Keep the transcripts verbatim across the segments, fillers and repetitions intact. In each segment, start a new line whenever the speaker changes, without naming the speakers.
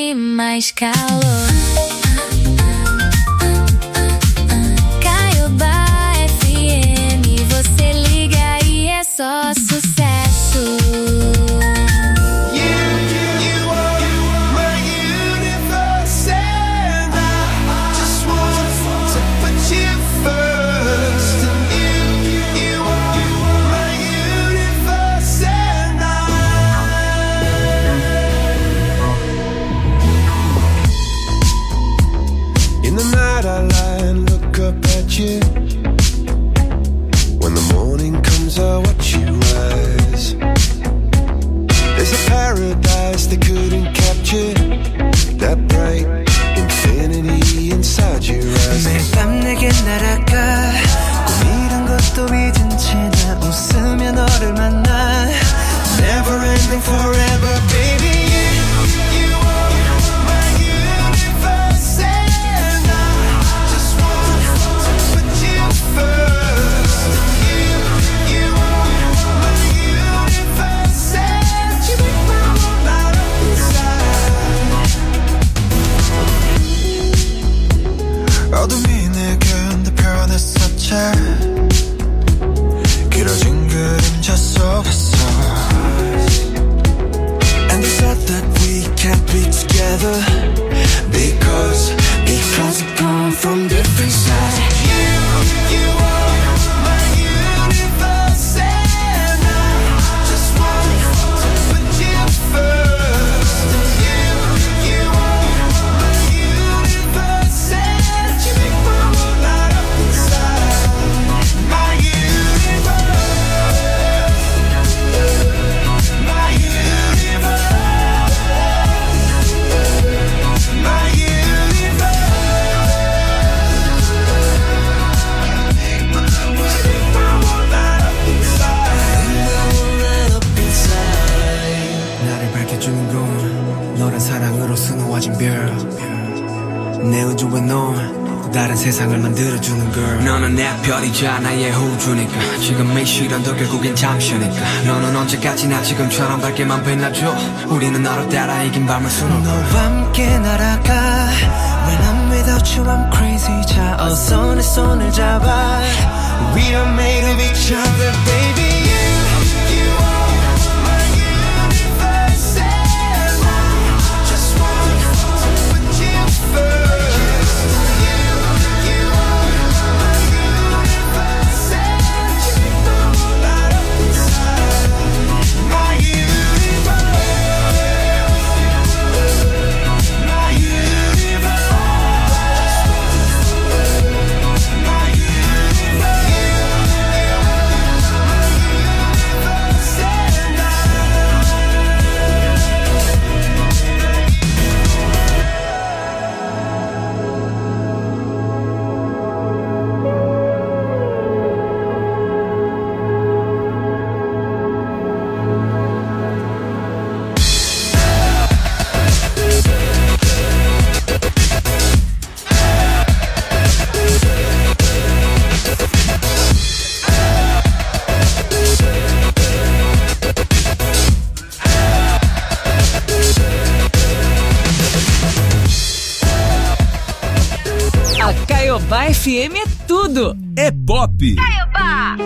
e mais calor. Caiobá F M, você liga e é só sucesso.
I lie and look up at you. When the morning comes I watch you rise. There's a paradise they couldn't capture. That bright infinity inside your eyes.
매일 밤 내게 날아가 꿈이란 것도 잊은 채 나 웃으며 너를 만나. Never ending forever baby.
어둠이 내게 내 변했었지. 길어진 그림자 속에서. And they said that we can't be together Because, because we come from different sides. You, you are my universe and I just want to put you first. You, you are my universe and you make my world light up inside. My universe, my universe, my universe.
나를 밝혀주는 건 너란 사랑으로 수놓아진 별. 내 우주에 넌 또 다른 세상을 만들어주는 걸. 너는 내 별이자 나의 호주니까 지금의 시련도 결국엔 잠시니까. 너는 언제까지나 지금처럼 밝게만 빛나줘. 우리는 너를 따라 이긴 밤을 수놓아. 너와 함께 날아가. When I'm without you I'm crazy. 자 어서 내 손을 잡아. We are made of each other baby.
Caiobá F M é tudo.
É pop.
Caiobá.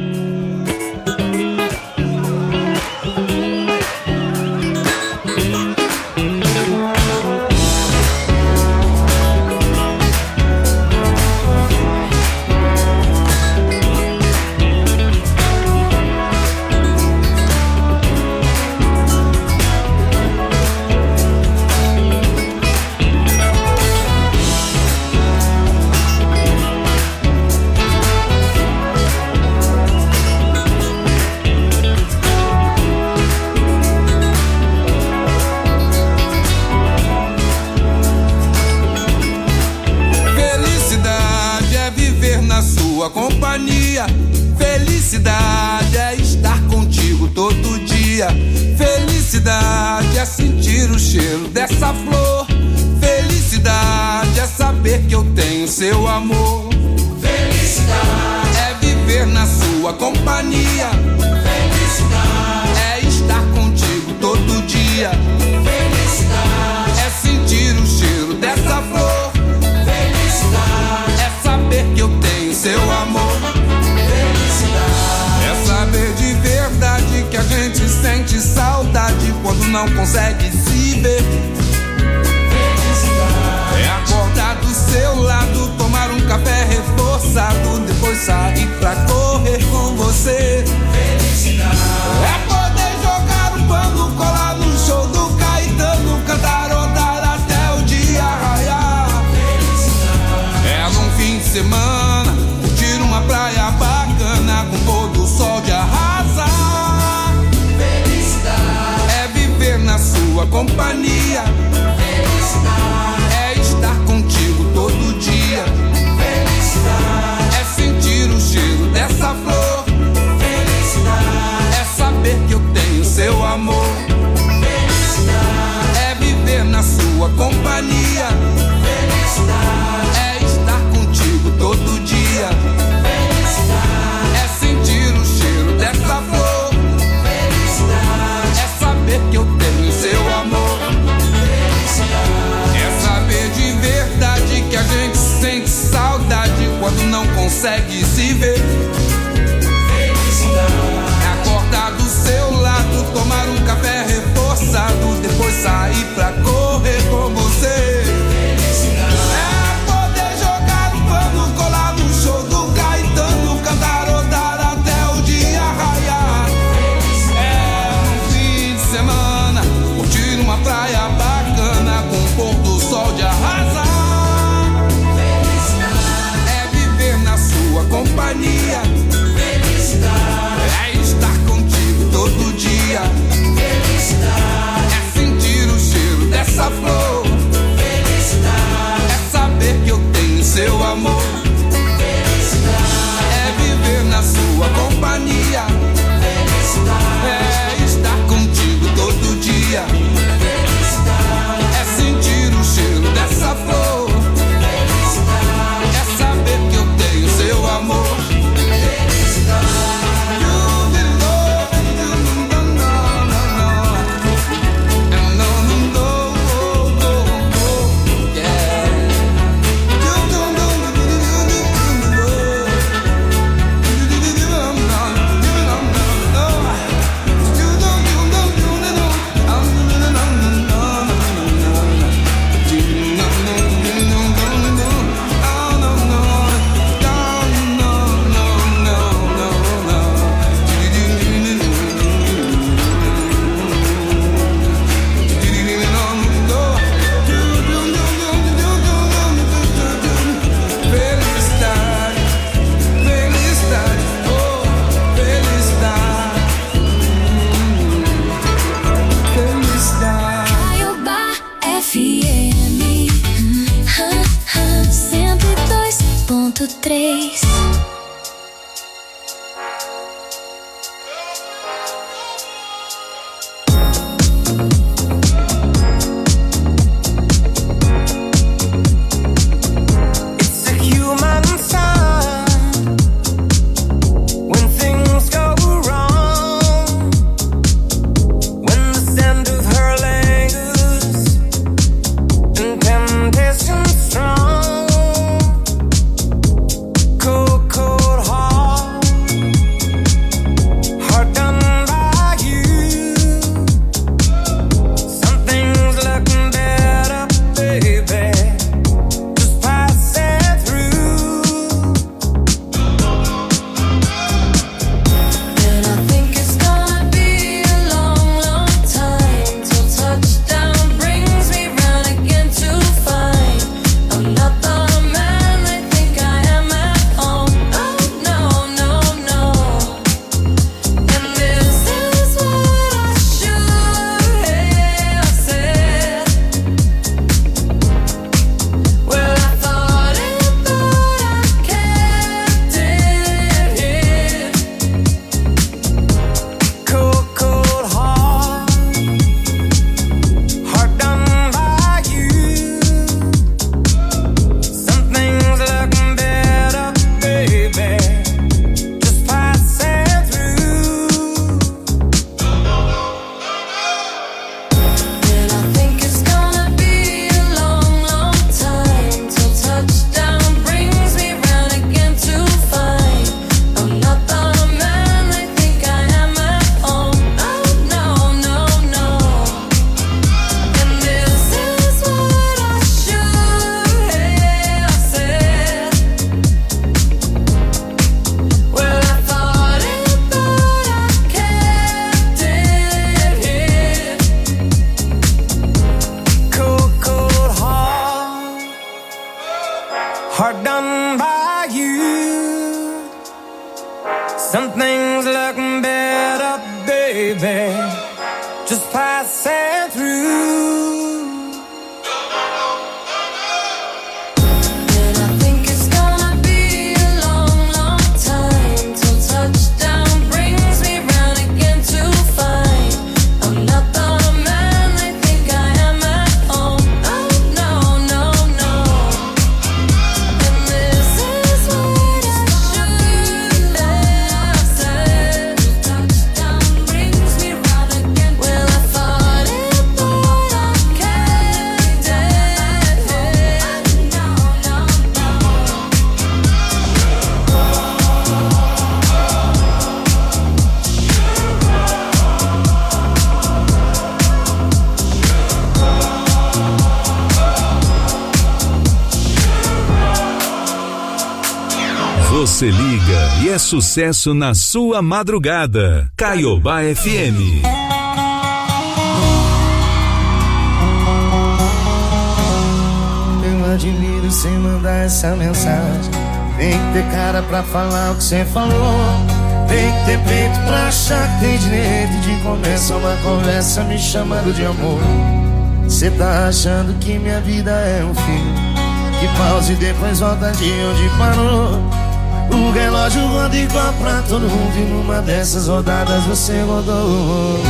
Companhia, felicidade é estar contigo todo dia. Felicidade é sentir o cheiro dessa flor. Felicidade é saber que eu tenho seu amor. Felicidade é viver na sua companhia. Felicidade é estar contigo todo dia. Felicidade é sentir não consegue se ver. É acordar do seu lado, tomar um café reforçado, depois sair pra correr com você. É poder jogar um pano, colar no show do Caetano, cantarodar até o dia raiar. É num fim de semana, curtir uma praia bacana, com pôr do sol de arrasar. É viver na sua companhia. É estar contigo todo dia. É sentir o cheiro dessa flor. É saber que eu tenho seu amor. É viver na sua companhia. É estar contigo todo dia. É sentir o cheiro dessa flor. É saber que eu tenho seu amor. É saber de verdade que a gente sente saudade quando não consegue se ver. É acordar do seu lado, tomar um café reforçado, depois sair pra correr com você. É poder jogar um pano, colar no show do Caetano, cantarodar até o dia raiar. É um fim de semana, curtir uma praia bacana, com o pôr do sol de arrasar. É viver na sua companhia. É estar contigo todo dia. É sentir o cheiro dessa flor. É saber que eu tenho seu amor. É viver na sua companhia. É estar contigo todo dia. É sentir o cheiro dessa flor. É saber que eu tenho seu amor.
Três.
Coca
hard done by you. Some things look better, baby, just passing through.
Você liga e é sucesso na sua madrugada. Caiobá F M.
Eu admiro sem mandar essa mensagem. Tem que ter cara pra falar o que cê falou. Tem que ter peito pra achar que tem direito de começar uma conversa me chamando de amor. Cê tá achando que minha vida é um filme que pausa e depois volta de onde parou. O relógio roda igual pra todo mundo e numa dessas rodadas você rodou.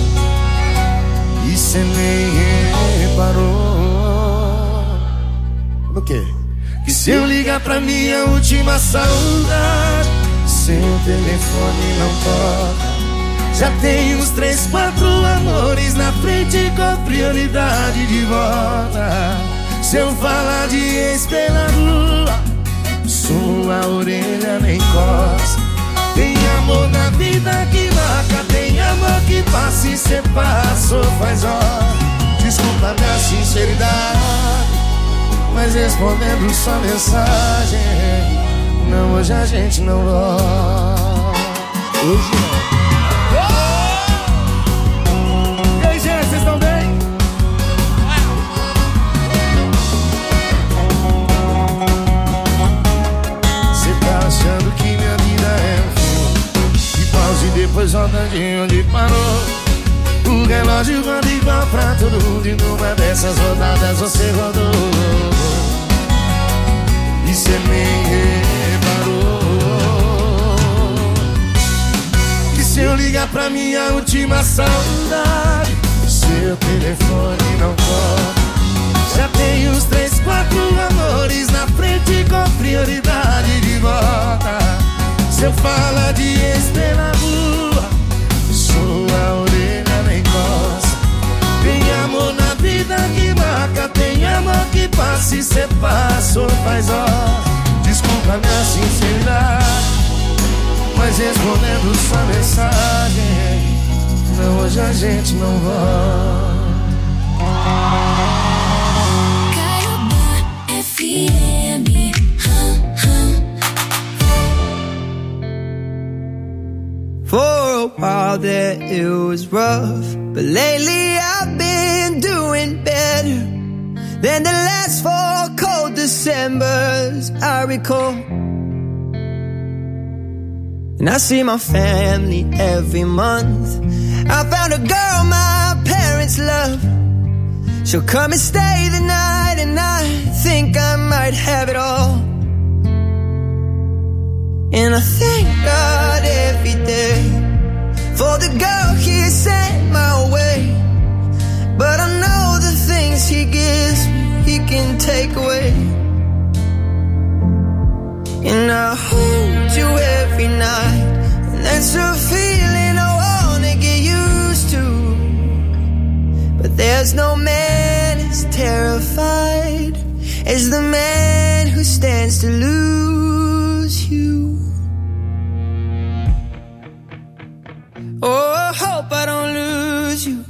E cê nem reparou. No quê? Que se eu ligar pra minha última saudade, seu telefone não toca. Já tem uns três, quatro amores na frente com prioridade de volta. Se eu falar de ex pela rua, sua orelha nem coça. Tem amor na vida que marca, tem amor que passa e cê passou faz hora. Desculpa minha sinceridade, mas respondendo sua mensagem, não, hoje a gente não volta. Hoje não. E aí, gente, vocês estão bem? Achando que minha vida é um filme que pausa e depois volta de onde parou. O relógio roda igual pra todo mundo e numa dessas rodadas você rodou. E cê nem reparou que se eu ligar pra minha última saudade, seu telefone não toca. Já tem uns três, quatro amores na frente com prioridade de volta. Se eu falar de ex pela rua, sua orelha nem coça. Tem amor na vida que marca, tem amor que passa e cê passou faz hora. Desculpa minha sinceridade, mas respondendo sua mensagem, não, hoje a gente não volta.
For a while there it was rough, but lately I've been doing better than the last four cold Decembers I recall. And I see my family every month. I found a girl my parents love. She'll come and stay the night, and I think I might have it all. And I thank God every day for the girl He sent my way. But I know the things He gives me, He can take away. And I hold you every night, and that's a feeling I wanna get used to. But there's no man as terrified as the man who stands to lose you. Oh, I hope I don't lose you.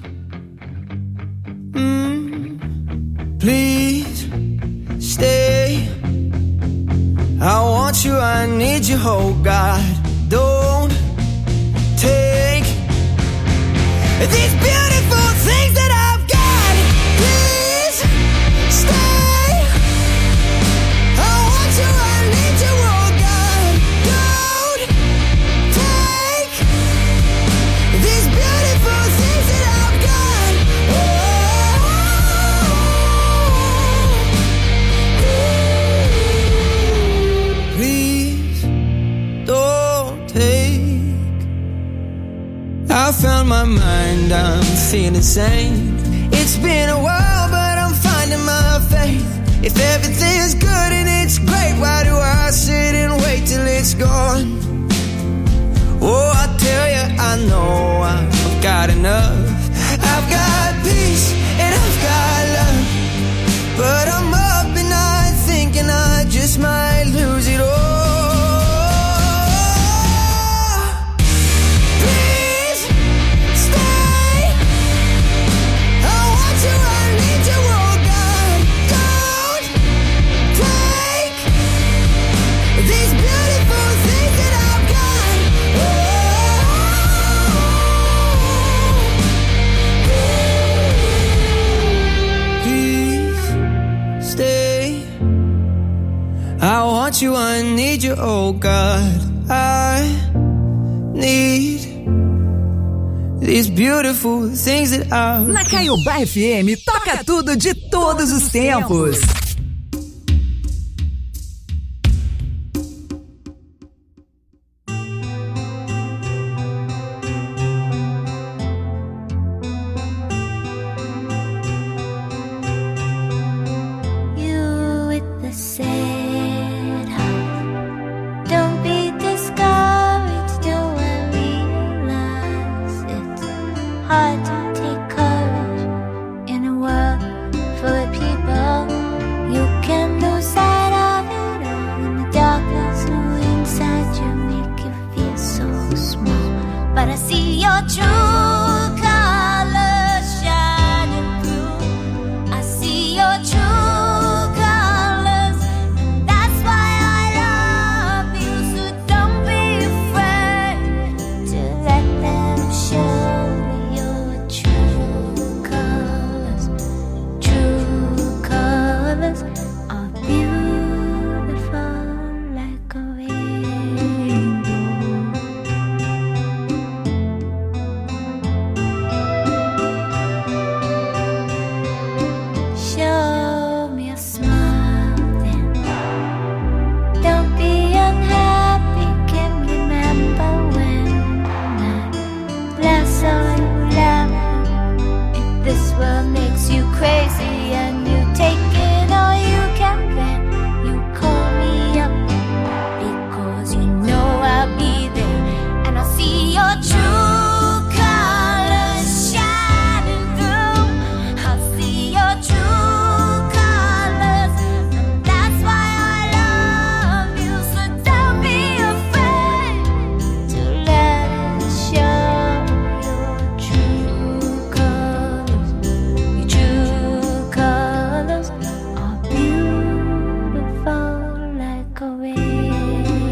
Mm, please stay. I want you, I need you, oh God. Don't take these beautiful things that I've got. Please stay. I want my mind, I'm feeling sane. It's been a while, but I'm finding my faith. If everything's good and it's great, why do I sit and wait till it's gone? Oh, I tell you, I know I've got enough. I've got peace and I've got love, but I'm up at night thinking I just might lose it all. Please stay. I want you, I need you, oh God. Don't take these beautiful things that I've got. Please stay. I want you, I need you, oh God. I need these beautiful things that I.
Na Caiobá F M, toca tudo de todos os tempos.
You with the sad heart. Don't be discouraged, don't realize it's hard to take courage in a world full of people. You can lose sight of it all, and the darkness inside you make you feel so small. But I see your true colors shining through. I see your true colors, and that's why I love you. So don't be afraid to let them show your true colors. True colors are beautiful like a rainbow. Show me a smile then. Don't be unhappy, can remember when I last saw you laughing. If this world makes you crazy and you take it all you can, then you call me up, because you know I'll be there, and I'll see your true colors shining through. I'll see your true colors, and that's why I love you. So don't be afraid to let it show your true colors. Your true colors are beautiful like a rainbow.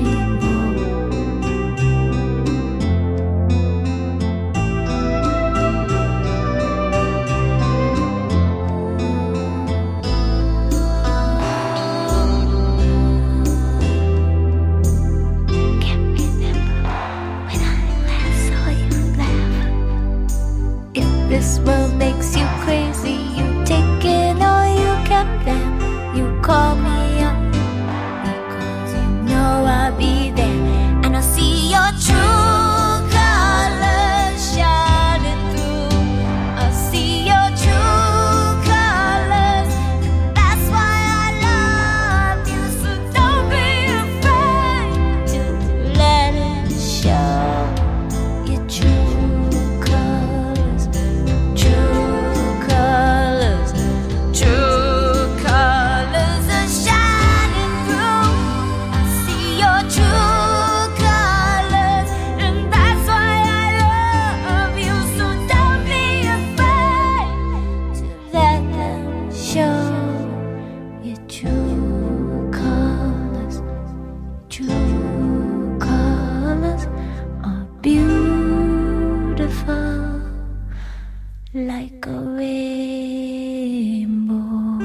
Can't remember when I last saw you laugh. If this world makes you crazy, you take it all you can, then you call me up, because you know I'll be there, and I'll see your true colors shining through. I'll see your true colors, and that's why I love you. So don't be afraid to let it show your true colors. True colors, true colors are shining through. I see your true colors, and that's why I love you. So don't be afraid to let them show your true colors. True colors are beautiful like a rainbow.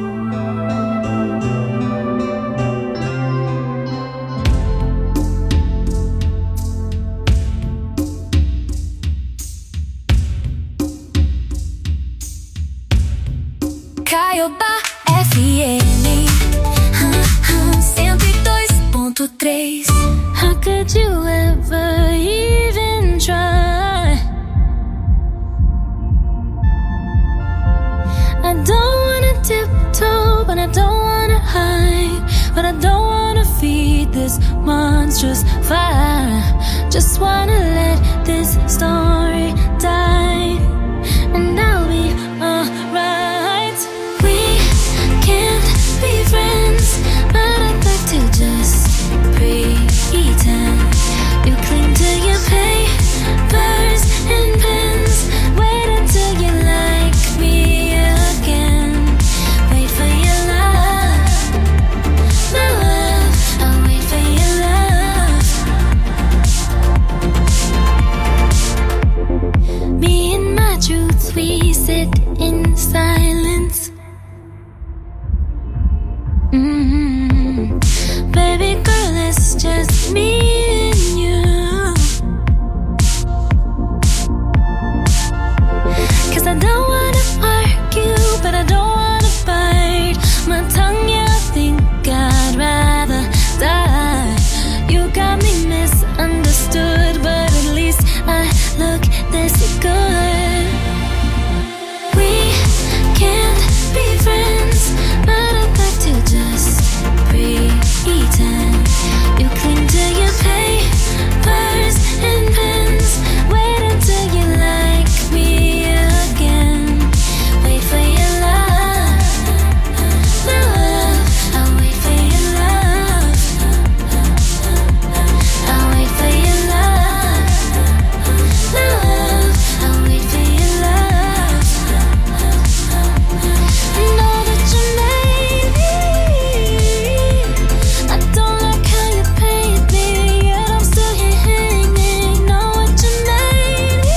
Caiobá F M cento e dois ponto três. How could you ever even try? I don't wanna hide, but I don't wanna feed this monstrous fire. Just wanna let this story die, and I'll be alright. We can't be friends, but I'd like to just pretend. You cling to your papers and pens. Wait until you like me again. Wait for your love, my love. I'll wait for your love. Me and my truth, we sit in silence. Mm-hmm. Baby girl, it's just me and you. 'Cause I don't wanna argue, but I don't wanna bite my tongue. Yeah, I think I'd rather die. You got me misunderstood, but at least I look this good. We can't be friends, but I'd like to just pretend. You cling to your papers and pens. Wait until you like me again. Wait for your love, my love. I'll wait for your love. I'll wait for your love, my love. I'll wait for your love. Know that you made me. I don't like how you paint me, yet I'm still here hanging. Know what you made me.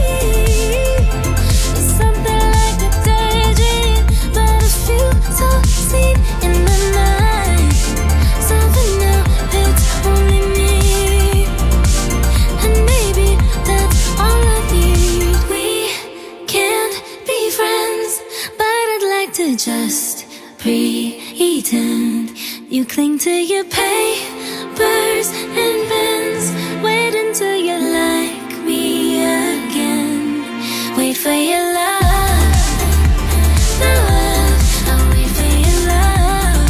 It's something like a daydream, but a few so seen in the night. Something now, it's only me, and maybe that's all I need. We can't be friends, but I'd like to just pretend. You cling to your papers and pens. Wait until you like me again. Wait for your love, my love. I'll wait for your love.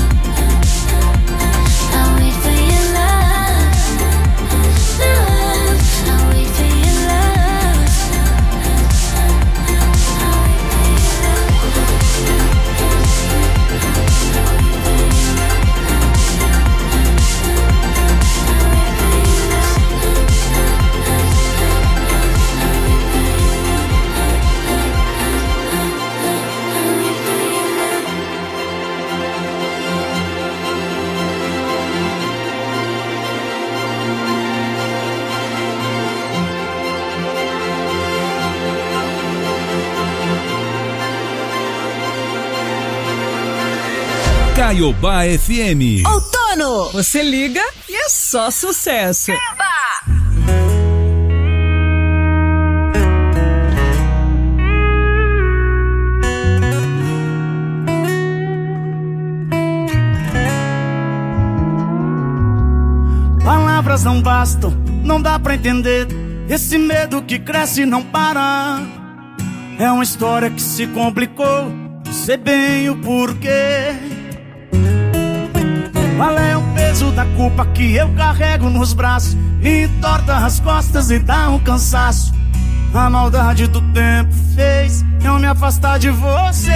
I'll wait for your love, my love. I'll wait for your love. I'll wait for your
Caiobá F M.
Outono! Você liga e é só sucesso.
Palavras não bastam, não dá pra entender. Esse medo que cresce e não para. É uma história que se complicou, sei bem o porquê. Qual é o peso da culpa que eu carrego nos braços? E entorta as costas e dá um cansaço. A maldade do tempo fez eu me afastar de você.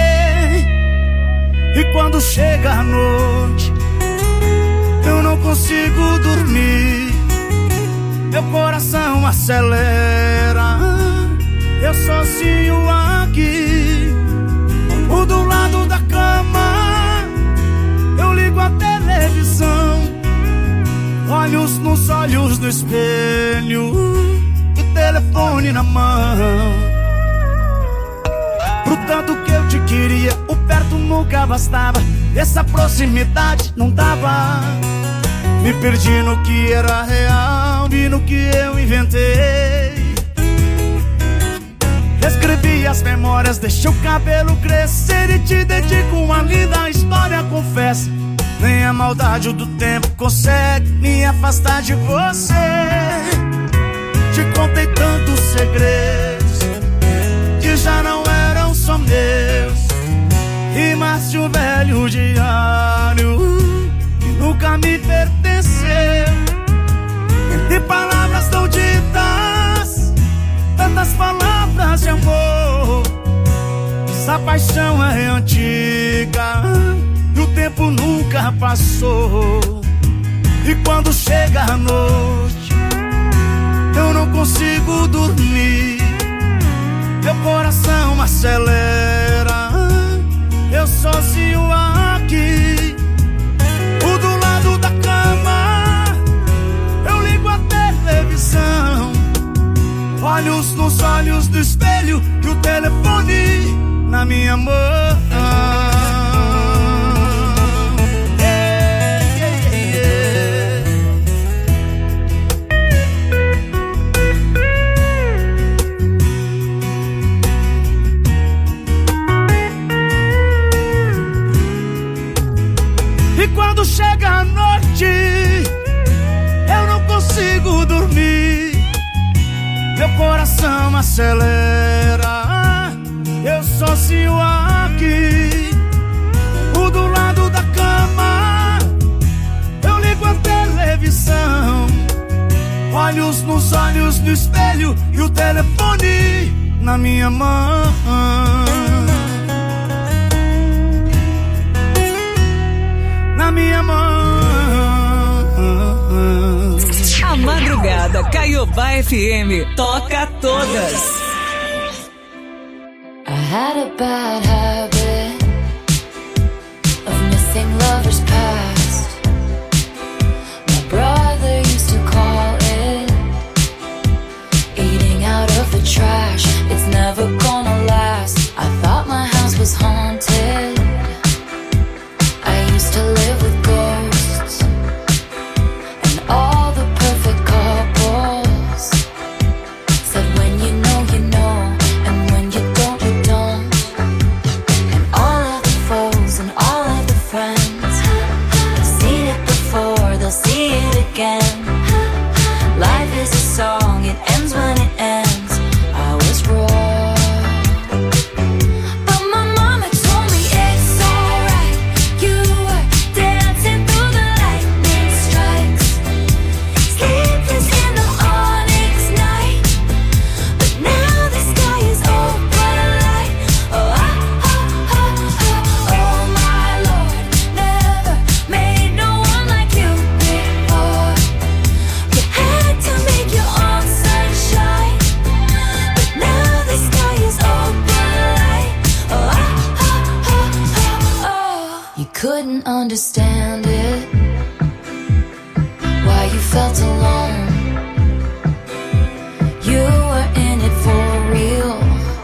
E quando chega a noite, eu não consigo dormir. Meu coração acelera, eu sozinho aqui. O do lado da cama, eu ligo a televisão. Olhos nos olhos no espelho, e telefone na mão. Pro tanto que eu te queria, o perto nunca bastava. Essa proximidade não dava. Me perdi no que era real e no que eu inventei. Escrevi as memórias, deixei o cabelo crescer e te dedico uma linda história, confesso. Nem a maldade do tempo consegue me afastar de você. Te contei tantos segredos que já não eram só meus. e mais de um velho diário que nunca me pertenceu. Entre palavras tão ditas, tantas palavras de amor. Essa paixão é antiga e o tempo nunca passou. E quando chega a noite, eu não consigo dormir. Meu coração acelera, eu sozinho aqui. O do lado da cama, eu ligo a televisão. Olhos nos olhos do espelho e o telefone na minha mão. E quando chega a noite, eu não consigo dormir. Meu coração acelera, eu sozinho aqui. O do lado da cama, eu ligo a televisão. Olhos nos olhos do espelho e o telefone na minha mão. Na minha mão.
A Madrugada Caiobá F M toca todas.
I had a bad habit of missing lovers past. My brother used to call it eating out of the trash. It's never gonna last. I thought my house was haunted. I used to live with ghosts and all the perfect couples. Said when you know, you know, and when you don't, you don't. And all of the foes and all of the friends have seen it before, they'll see it again. Life is a song, it ends when it ends. I was wrong, but my mama told me it's alright. You were dancing through the lightning strikes, sleepless in the onyx night. But now the sky is open light. Oh, oh, oh, oh, oh, my Lord, never made no one like you before. You had to make your own sunshine, but now the sky is open light. Oh, oh, oh, oh, oh. You couldn't understand it, why you felt alone. You were in it for real.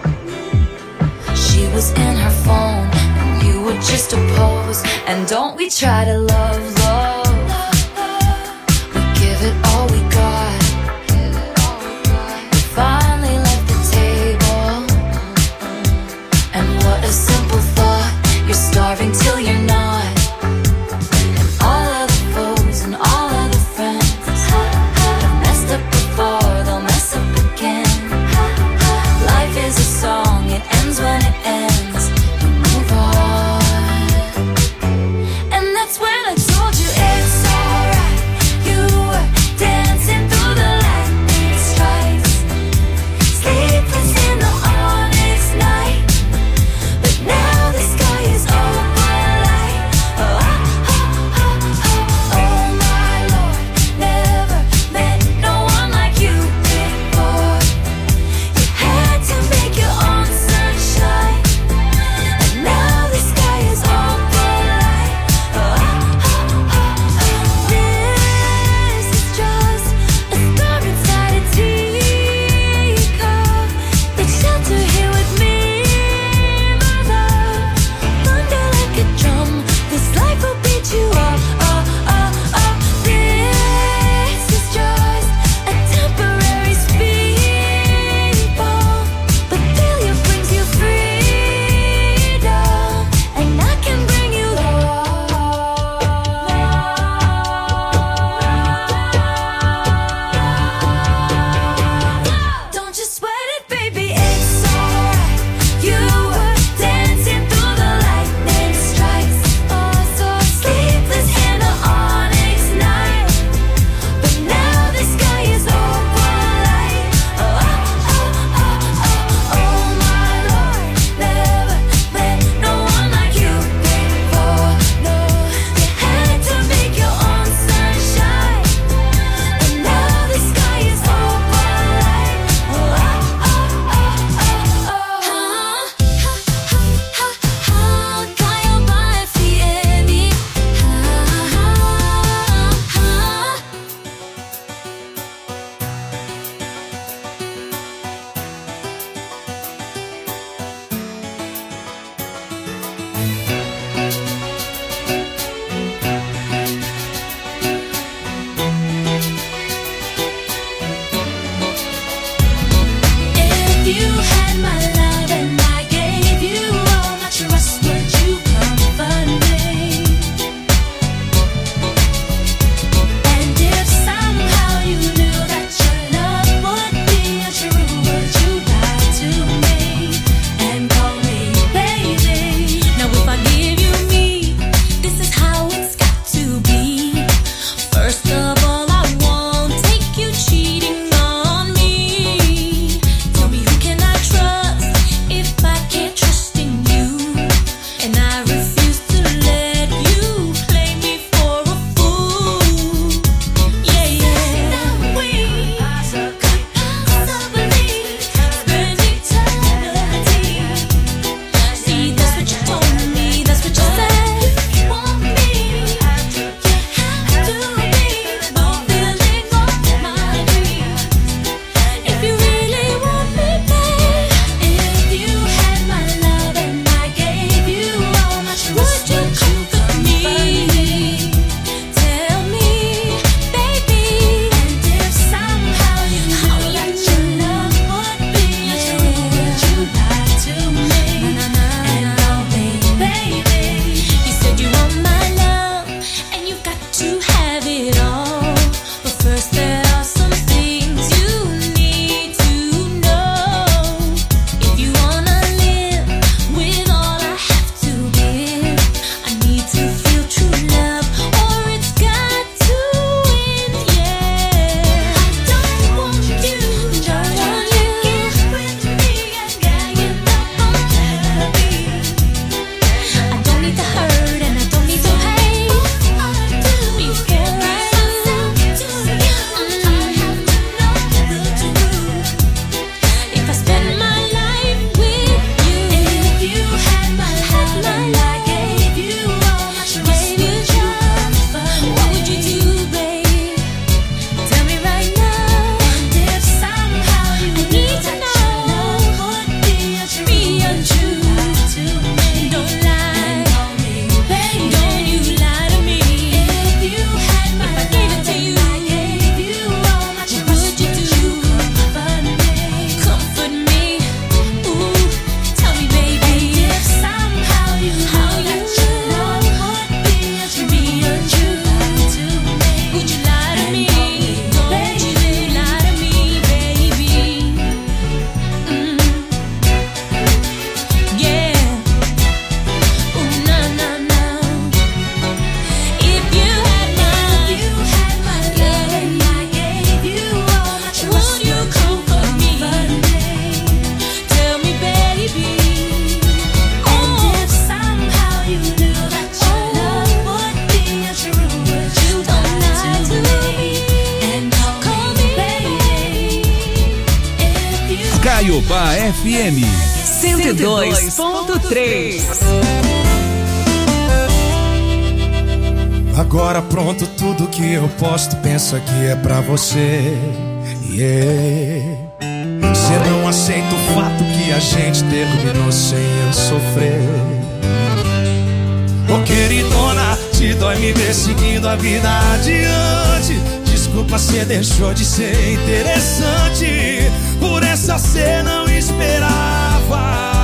She was in her phone and you were just a pose. And don't we try to love, love. We give it all we got. We finally left the table. And what a simple thought. You're starving till you're not. And all of the foes and all of the friends have messed up before, they'll mess up again. Life is a song, it ends when it ends. You move on. And that's when I told you
Caiobá F M
cento e dois ponto três.
Agora pronto, tudo que eu posto, penso aqui é pra você. Yeah. Você não aceita o fato que a gente terminou sem eu sofrer. Ô queridona, te dói me ver seguindo a vida adiante. Desculpa, cê deixou de ser interessante. Por essa cê não esperava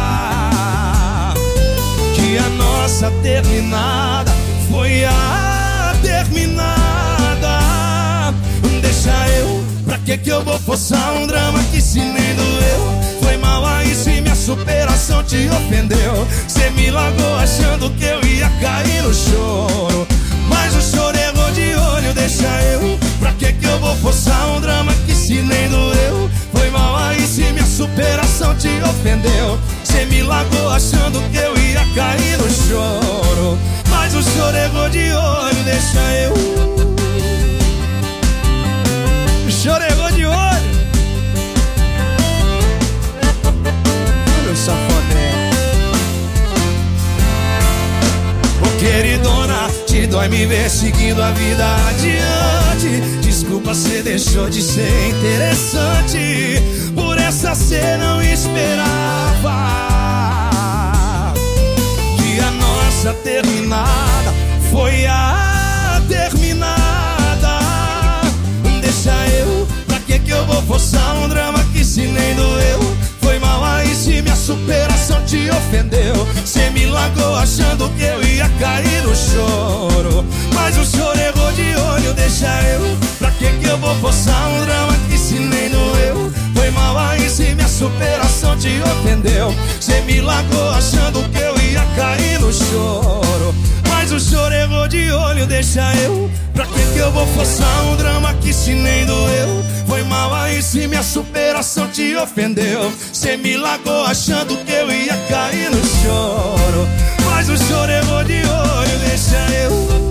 que a nossa terminada foi a terminada. Deixa eu, pra que que eu vou forçar um drama que se nem doeu? Foi mal aí se minha superação te ofendeu. Cê me largou achando que eu ia cair no choro, mas o choro errou de olho. Deixa eu, pra que que eu vou forçar um drama que se nem doeu? Foi mal aí se minha superação te ofendeu. Cê me largou achando que eu ia cair no choro, mas o choro errou de olho. Deixa eu, o choro errou de olho. Meu safadão. Ô queridona, te dói me ver seguindo a vida adiante. Desculpa, cê deixou de ser interessante. Por essa cê não esperava que a nossa terminada foi a terminada. Deixa eu, pra que que eu vou forçar um drama que se nem doeu? Foi mal aí se minha superação te ofendeu. Cê me largou achando que eu ia cair no choro, mas o choro errou de olho. Deixa eu, pra que que eu vou forçar um drama que se nem doeu? Foi mal aí se minha superação te ofendeu. Cê me largou achando que eu ia cair no choro, mas o choro errou de olho. Deixa eu, pra que que eu vou forçar um drama que se nem doeu? Foi mal aí se minha superação te ofendeu. Cê me largou achando que eu ia cair no choro, mas o choro errou de olho. Deixa eu,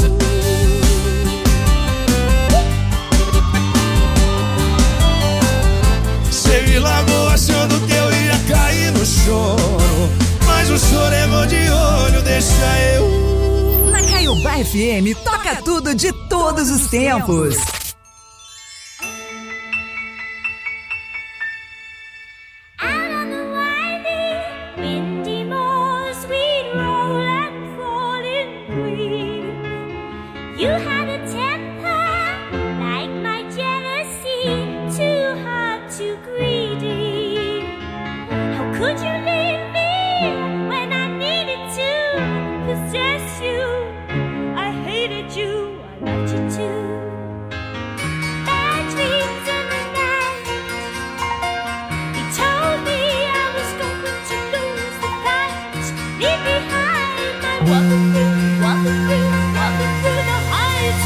cê me largou achando que eu ia cair no choro, mas o choro errou de olho. Deixa eu.
Na Caiobá F M toca tudo de todos os tempos.
Walking through, walking through, walking through the heights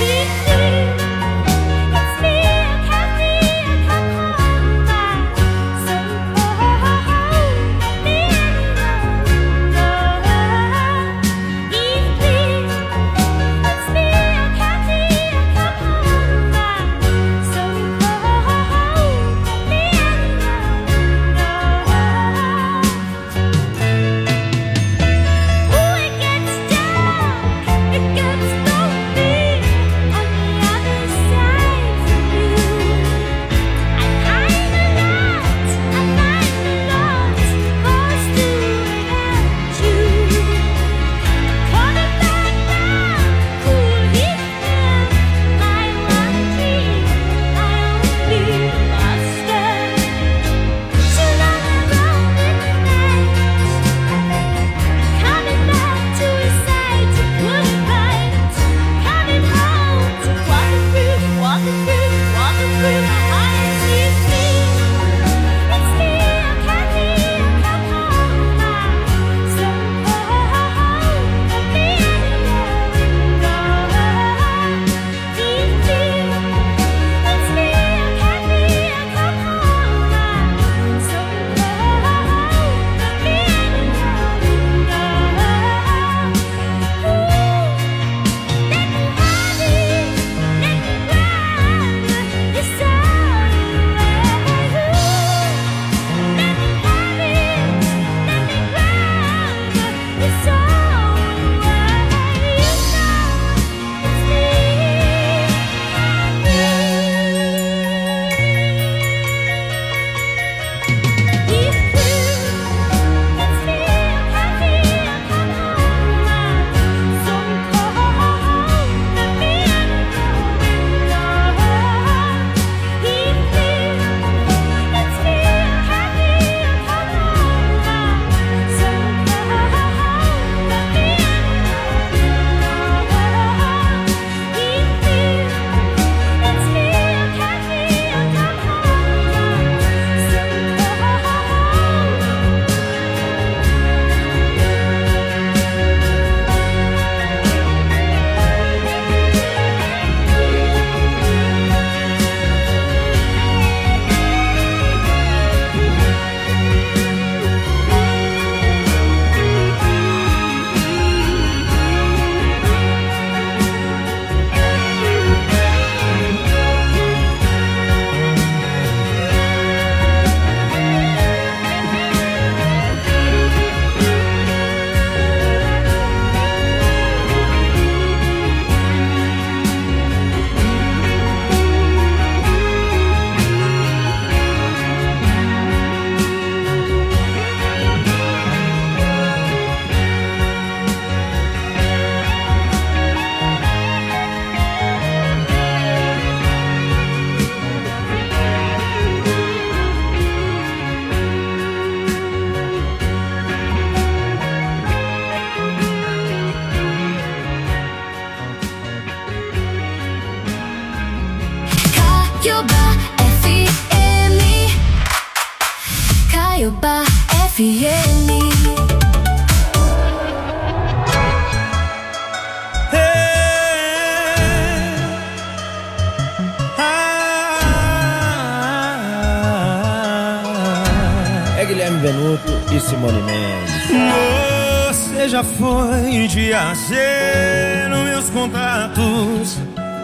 Benuto e Simone Mendes.
Você já foi de A a Z nos meus contatos,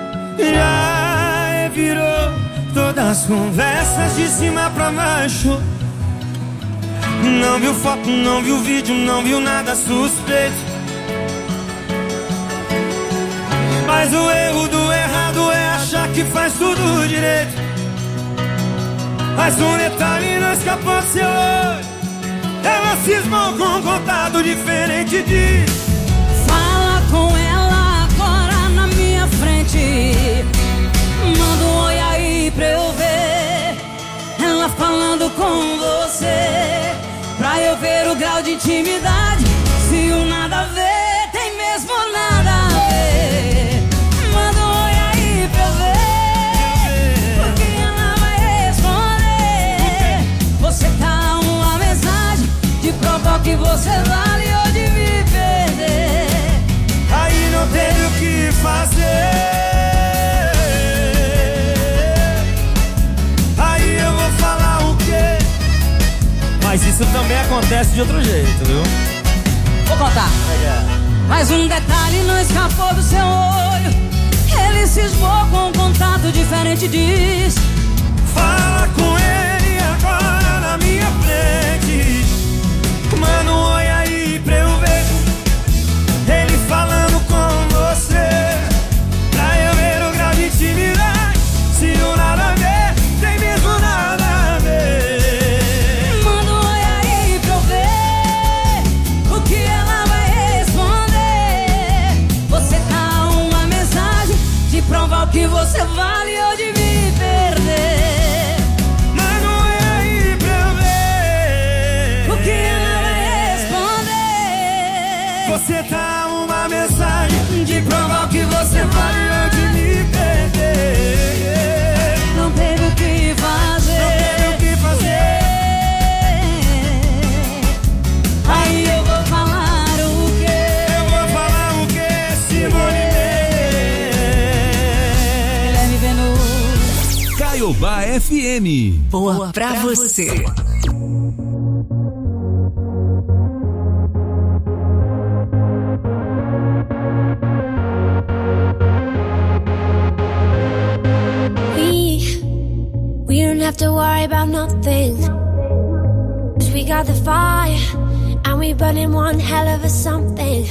já virou todas as conversas de cima pra baixo. Não viu foto, não viu vídeo, não viu nada suspeito. Mas o erro do errado é achar que faz tudo direito. Mas um detalhe não escapou do seu olho. Ela cismou com um contato diferente de...
Fala com ela agora na minha frente. Manda um oi aí pra eu ver ela falando com você, pra eu ver o grau de intimidade. Se o nada a ver tem mesmo nada a ver. Manda um oi aí pra eu ver, porque ela vai responder. Você tá uma mensagem de provar que você vale ou de me perder.
Aí não teve o que fazer. Aí eu vou falar o quê? Mas isso também acontece de outro jeito, viu?
Vou contar. Mas um detalhe não escapou do seu olho. Ele cismou com um contato diferente, diz.
Fala com ele agora na minha frente. Manda um oi aí pra eu ver ele falando com você, pra eu ver o grau de intimidade. Se o nada a ver tem mesmo nada a ver.
Manda um oi aí pra eu ver o que ela vai responder. Você tá uma mensagem de provar o que você vale ou de me perder.
Manda um oi aí pra eu ver
o que ela vai responder.
Você tá uma mensagem de provar que você vale ou de me perder.
Não teve o que fazer.
Não teve o que fazer.
Aí eu vou falar o quê?
Eu vou falar o quê, Simone Mendes?
Guilherme Benuto.
Caiobá F M.
Boa pra você.
We don't have to worry about nothing, 'cause we got the fire and we burning one hell of a something.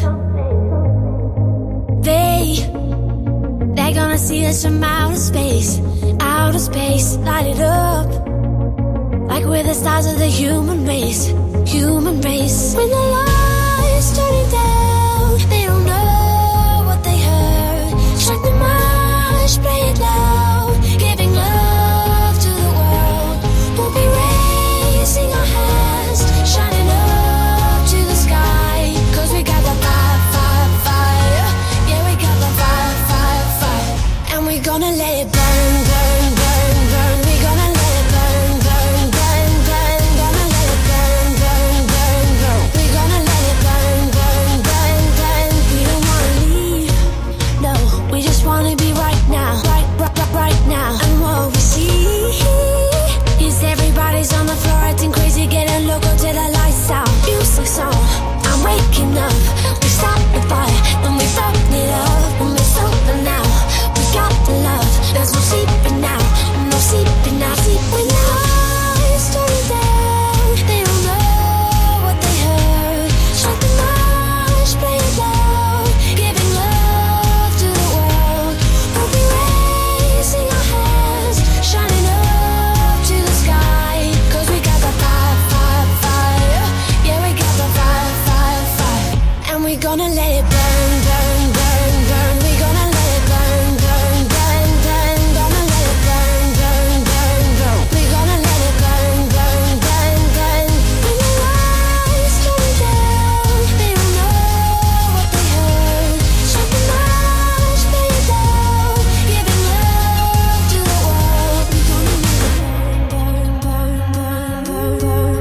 They, they're gonna see us from outer space, outer space, light it up like we're the stars of the human race, human race. When the lights turning down, they don't know what they heard. Strike the march, play it loud, giving love to the world. We'll be raising our hands, shining up to the sky, 'cause we got the fire, fire, fire. Yeah, we got the fire, fire, fire. And we're gonna let it burn, burn, burn, burn. We're gonna let it burn, burn, burn, burn. Gonna let it burn, burn, burn, burn. We're gonna let it burn, burn, burn, burn. We don't wanna leave, no, we just wanna be right now, right, right, right, right now. And what we see is everybody's on the floor acting crazy, getting loco till the lights out. Music's on, I'm waking up. We stop the fire, then we burn it up. And we're sober now, we got the love. There's no sleeping now, no sleeping now. Sleep when the lights turn down, they don't know what they heard. Strike the march, play it loud, giving love to the world. We'll be raising our hands, shining up to the sky, 'cause we got the fire, fire, fire. Yeah, we got the fire, fire, fire. And we're gonna let it burn, burn, burn, burn. We're gonna let it burn, burn, burn, burn. Gonna let it burn, burn, burn, burn. We're gonna let it burn, burn, burn, burn. When the lights turn down, they don't know what they heard. Strike the march, play it loud, giving love to the world. We're gonna let it burn, burn, burn, burn, burn,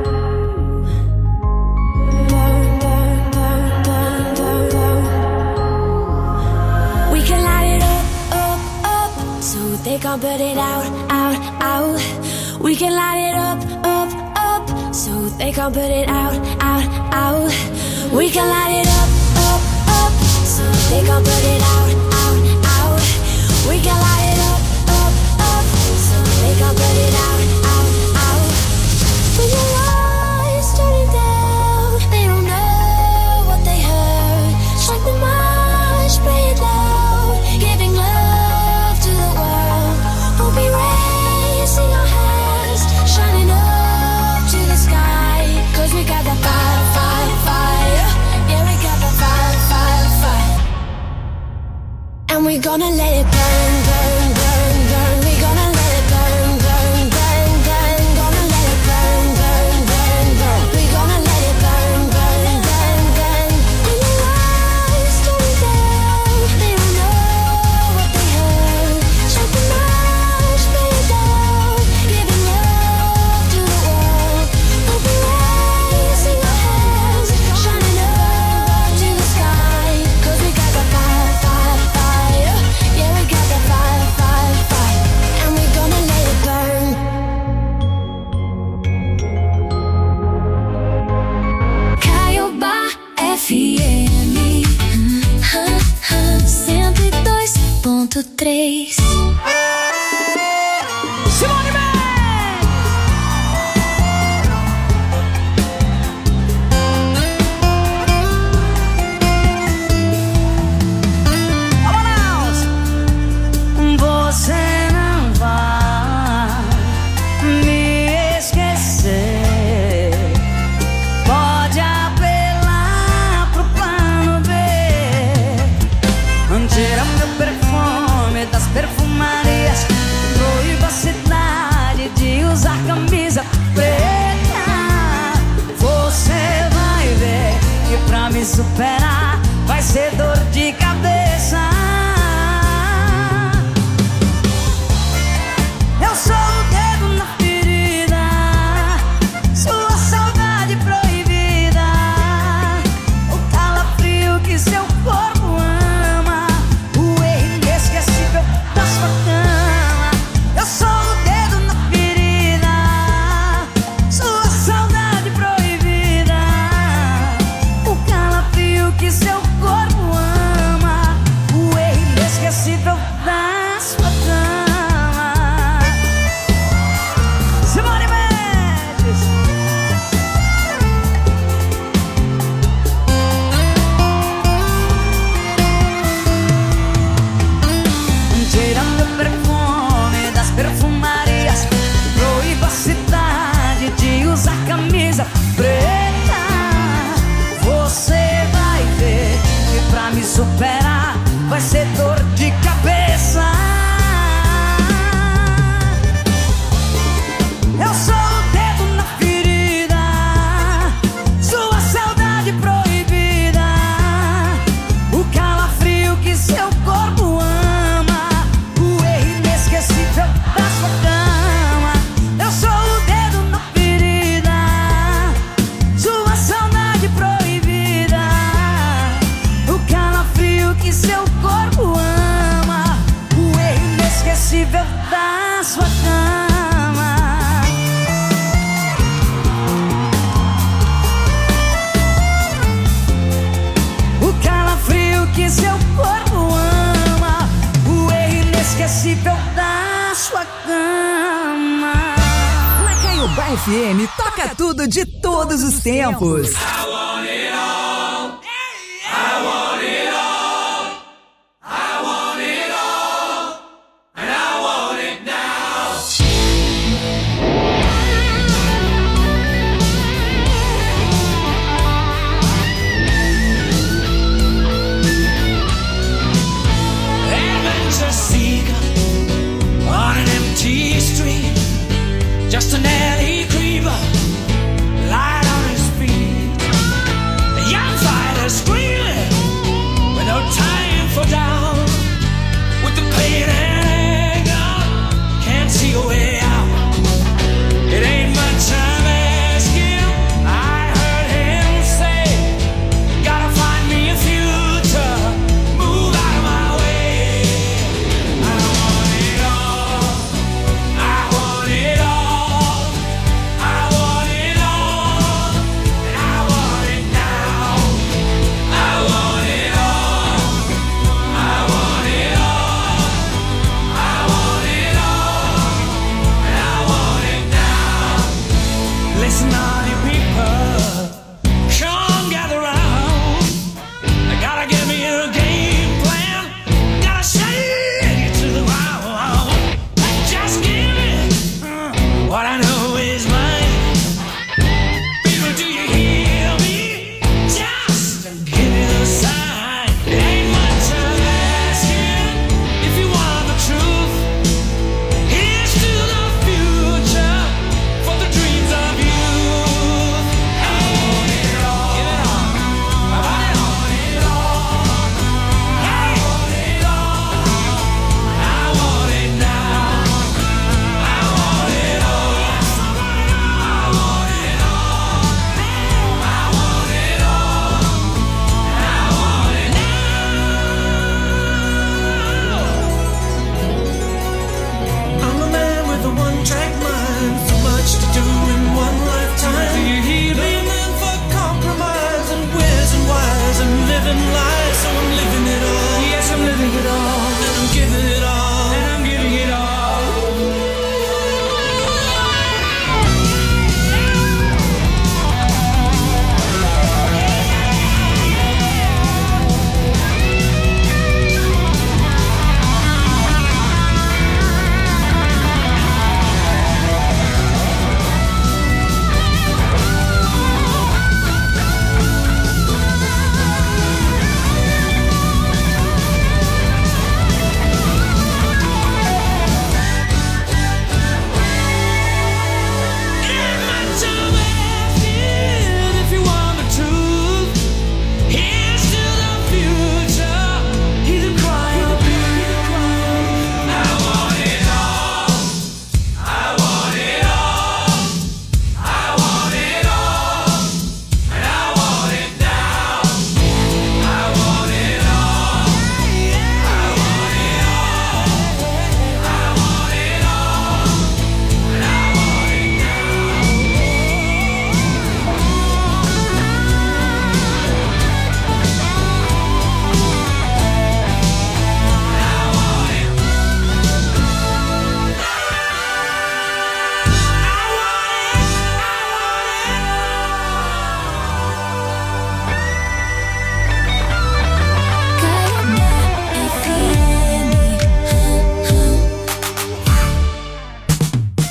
burn. We can light it up, up, up, so they can't put it out, out, out. We can light it up, up, up, so
they can't put it out, out, out. We can light it up, up, up, so they can't put it out, out, out. We can light it up, up, up, so they can't put it out, out, out. When your lights turning down, they don't know what they heard. Strike the march, play it loud, giving love to the world. We'll be raising our hands, shining up to the sky. Cause we got the fire, fire, fire. Yeah, we got the fire, fire, fire. And we're gonna let it burn, burn, burn, burn. We're gonna let it burn, burn, burn, burn. Gonna let it burn, burn, burn, burn. We're gonna let it burn, burn, burn, burn. When your lights turn down, they don't know what they heard. Strike the march, play it down, giving love to the world. We'll be raising our hands, shining up to the sky. Cause we got the fire, fire, fire. Yeah, we got the fire, fire, fire. And we're gonna let it burn. Caiobá F M cento e dois ponto três.
Simone Man! Você não vai me esquecer. Pode apelar pro plano B. Tira meu perfume das perfumarias. Proíba a cidade de usar camisa preta. Você vai ver que pra me superar vai ser dor de cabeça. Eu sou o dedo na ferida, sua saudade proibida, o calafrio que seu corpo ama, o erro inesquecível da sua cama. Eu sou o dedo na ferida, sua saudade proibida, o calafrio que seu corpo ama, o erro inesquecível da sua cama. Simone Mendes. Tira meu perfume das perfumarias. Proíba a cidade de usar camisa preta. Você vai ver que pra me superar vai ser dor de cabeça. Eu sou o dedo na ferida, sua saudade proibida, o calafrio que seu corpo ama, o erro inesquecível da sua cama. Eu sou o dedo na ferida, sua saudade proibida, o calafrio que seu corpo ama, o erro inesquecível da sua cama. O calafrio que seu corpo ama, o erro inesquecível da sua cama.
Na Caiobá F M toca tudo de todos os tempos.
Heaven's a seeker on an empty street, just an alley creeper, light on his feet. A young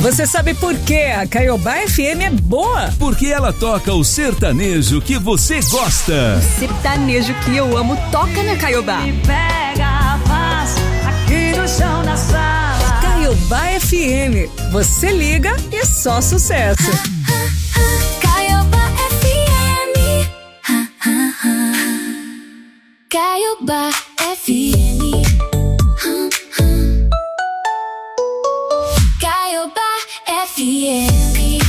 Você sabe por que a Caiobá F M é boa?
Porque ela toca o sertanejo que você gosta.
O sertanejo que eu amo toca na Caiobá.
Me pega a paz aqui no chão da sala.
Caiobá F M. Você liga e só sucesso.
Caiobá F M. Caiobá F M. Caiobá F M.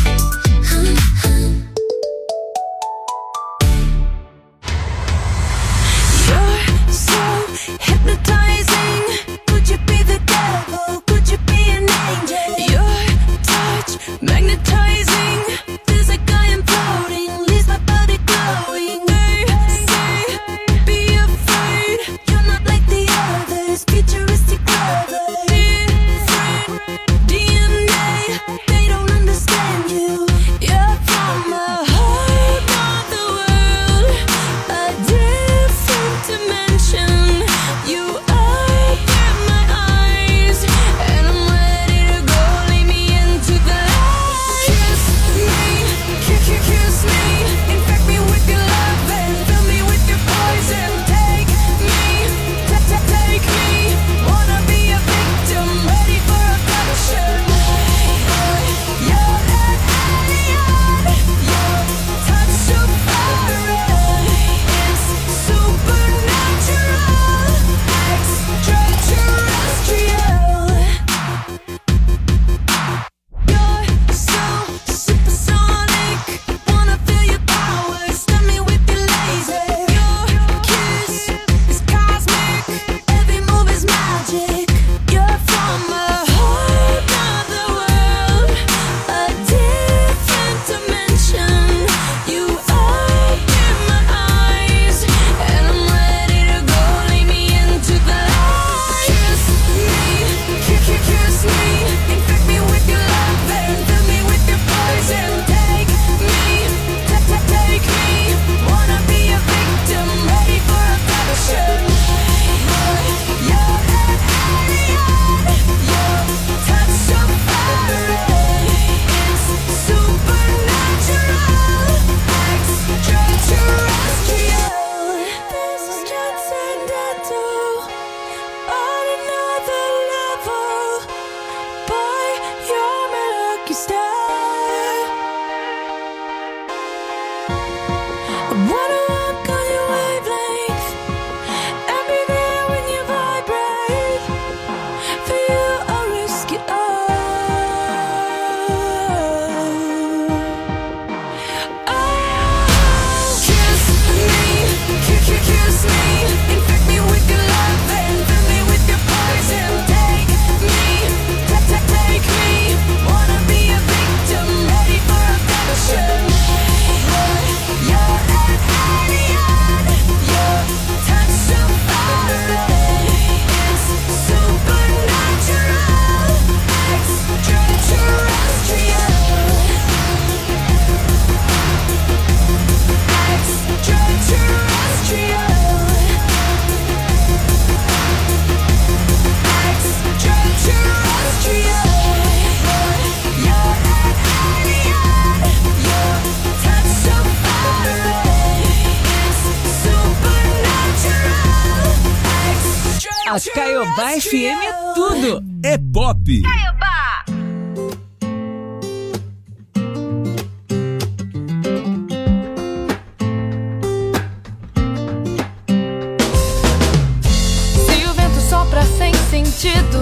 You're so hypnotizing. Could you be the devil? Could you be an angel? Your touch magnetizing. Feels like I am floating. Leaves my body glowing. They say, be afraid. You're not like the others. Futuristic lovers. Different D N A. They don't understand you. You're from a whole other world. A different dimension. You open my eyes, and I'm ready to go. Lead me into the light. Kiss me, kiss, kiss, kiss me. Infect me with your love and fill me with your poison. Take me, ta- ta- take me. Wanna be a victim, ready for abduction. You're an alien. Your touch so foreign. It's supernatural, extraterrestrial. You're so supersonic. Wanna feel your power. Stun me with your laser. Your kiss is cosmic. Every move is magic. You're from a whole other world. A different dimension. You open my eyes, and I'm ready to go. Lead me into the light. Kiss me, kiss, kiss, kiss me. Infect me with your love and fill me with your poison. Take me, ta- ta- take me. Wanna be a victim, ready for abduction. You're an alien. Your touch so foreign. It's supernatural, extraterrestrial. This is transcendental, on another level. Boy, you're my lucky star. I wanna walk on your wavelength and be there when you vibrate. For you, I'll risk it all. Oh, kiss me, kiss, kiss, kiss me. Infect me with your love and fill me with your poison. Take me, ta- ta- take me. Wanna be a victim, ready for abduction. You're an alien. Your touch so foreign. It's supernatural, extraterrestrial. Extraterrestrial. Extraterrestrial. You're an alien. Your touch so foreign. It's supernatural.
A Caiobá F M é tudo.
É pop.
Se o vento sopra sem sentido,